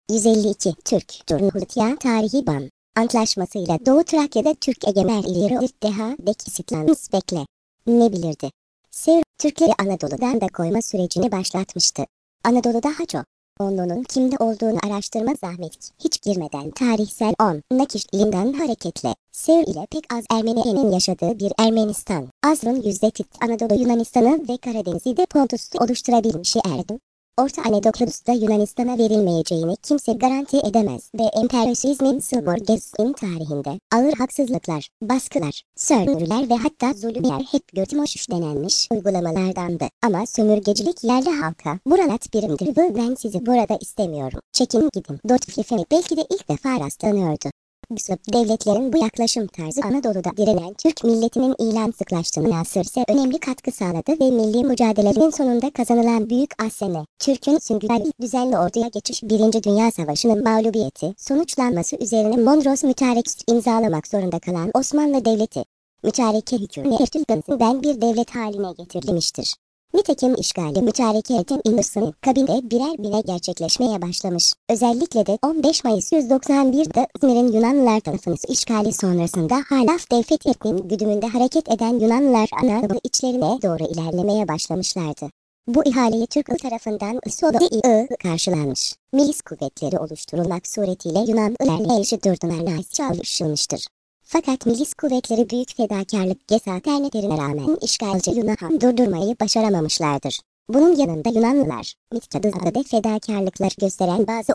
152 Türk Cumhuriyeti Tarihi Ban Antlaşmasıyla Doğu Trakya'da Türk egemenliği İttihat İslam'ız bekle. Ne bilirdi? Sır, Türkleri Anadolu'dan da koyma sürecini başlatmıştı. Anadolu'da Haçoğlu'nun kimde olduğunu araştırma zahmet hiç girmeden tarihsel nakişliğinden hareketle Sır ile pek az Ermeni'nin yaşadığı bir Ermenistan, Azr'ın Anadolu Yunanistan'ı ve Karadeniz'i de Pontus'u oluşturabilmiş erdi. Orta Anadolu'da Yunanistan'a verilmeyeceğini kimse garanti edemez ve emperyalizmin Sılborges'in tarihinde ağır haksızlıklar, baskılar, sömürüler ve hatta zulümler hep görülmüş denenmiş uygulamalardandı. Ama sömürgecilik yerli halka, "Buranat birimdir ve ben sizi burada istemiyorum. Çekin gidin." Dotfifemi belki de ilk defa rastlanıyordu. Devletlerin bu yaklaşım tarzı Anadolu'da direnen Türk milletinin ilan sıklaştığına ise önemli katkı sağladı ve milli mücadelenin sonunda kazanılan Büyük Asene, Türk'ün süngüler düzenli orduya geçiş 1. Dünya Savaşı'nın mağlubiyeti sonuçlanması üzerine Mondros Mütarekesi imzalamak zorunda kalan Osmanlı Devleti, mütareke hükümetinden bir devlet haline getirilmiştir. Nitekim işgali mütareketin İnönü'nün kabinde birer bine gerçekleşmeye başlamış. Özellikle de 15 Mayıs 191'de İzmir'in Yunanlılar tarafından işgali sonrasında Halaf Devleti'nin güdümünde hareket eden Yunanlılar Anadolu içlerine doğru ilerlemeye başlamışlardı. Bu ihaleyi Türk tarafından İSO'da karşılanmış. Milis kuvvetleri oluşturulmak suretiyle Yunanlılarla elişi durdularına çalışılmıştır. Fakat milis kuvvetleri büyük fedakarlık cesaretlerine rağmen işgalci Yunan'ı durdurmayı başaramamışlardır. Bunun yanında Yunanlılar, Mitça'da fedakarlıklar gösteren bazı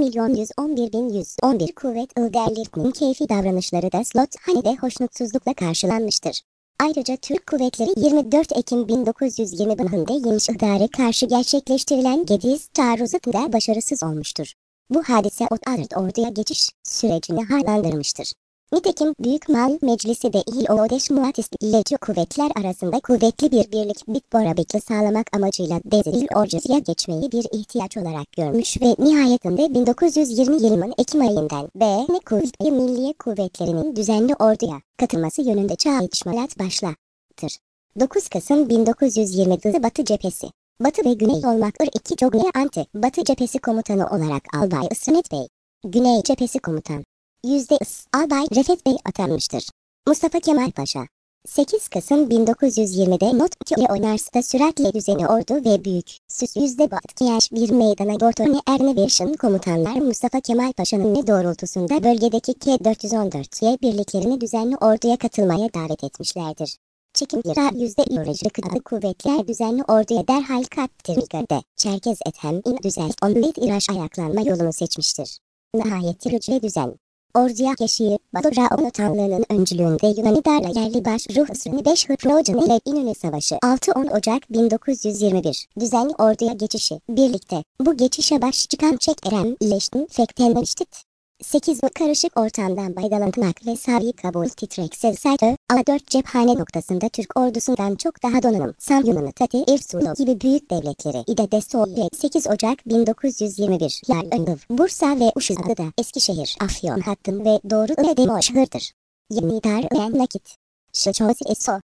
17.111.111 kuvvet ilgerlerinin keyfi davranışları da Slothhane'de hoşnutsuzlukla karşılanmıştır. Ayrıca Türk kuvvetleri 24 Ekim 1920'de Yeniş Ihdar'a karşı gerçekleştirilen Gediz taarruzunda başarısız olmuştur. Bu hadise orduya geçiş sürecini hızlandırmıştır. Nitekim Büyük Mal Meclisi de İl-Odeş Muatislici kuvvetler arasında kuvvetli bir birlik bitborabekli sağlamak amacıyla Dezil Ordu'ya geçmeyi bir ihtiyaç olarak görmüş ve nihayetinde 1920 yılının Ekim ayından B.N. Milliye Kuvvetleri'nin düzenli orduya katılması yönünde çalışmalar başlatır. 9 Kasım 1920'de Batı Cephesi, Batı ve Güney olmak üzere iki Cogni Batı Cephesi Komutanı olarak Albay İsmet Bey, Güney Cephesi Komutan Albay Refet Bey atanmıştır. Mustafa Kemal Paşa 8 Kasım 1920'de Notki Oynars'ta süratle düzenli ordu ve büyük %60 bir meydana Dortoni Erneverş'in komutanlar Mustafa Kemal Paşa'nın doğrultusunda bölgedeki K-414'ye birliklerini düzenli orduya katılmaya davet etmişlerdir. Çekim %100 kuvvetler düzenli orduya derhal Kattirga'da Çerkez Ethem düzelt İraş ayaklanma yolunu seçmiştir. Nihayet düzen orduya geçişi Badura Onutanlığı'nın öncülüğünde Yunanidar'la yerli baş Ruhsuni 5 Hıprocan ile İnönü Savaşı 6-10 Ocak 1921 düzenli orduya geçişi birlikte bu geçişe baş çıkan Çek-Erem İleştin Fektenmiştit. 8 karışık ortamdan faydalanmak ve savi kabul titreksiz A4 cephane noktasında Türk ordusundan çok daha donanım Samyun'un Tati Evsulu gibi büyük devletleri İde 8 Ocak 1921 Bursa ve Uşak'ta Eskişehir, Afyon hattın ve doğru Ödemo şehirdir. Yenidar ve nakit. Şıçoz eso.